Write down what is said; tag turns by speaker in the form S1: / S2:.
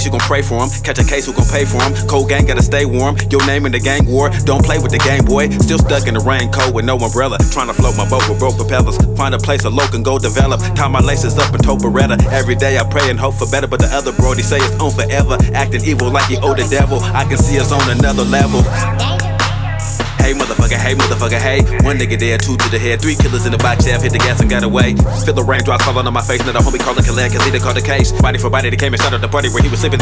S1: You gon' pray for him, catch a case, who gon' pay for him? Cold gang gotta stay warm, your name in the gang war. Don't play with the game, boy. Still stuck in the rain cold with no umbrella. Trying to float my boat with broke propellers. Find a place a local and go develop. Tie my laces up and tote Beretta. Every day I pray and hope for better, but the other brody say it's on forever. Acting evil like he owe the devil. I can see us on another level. Hey motherfucker, hey. One nigga dead, 2 to the head, 3 killers in the box, yeah, hit the gas and got away. Feel the raindrops falling on my face, now the homie calling Khaled, cause he done caught the case. Body for body, they came and started the party where he was sleeping.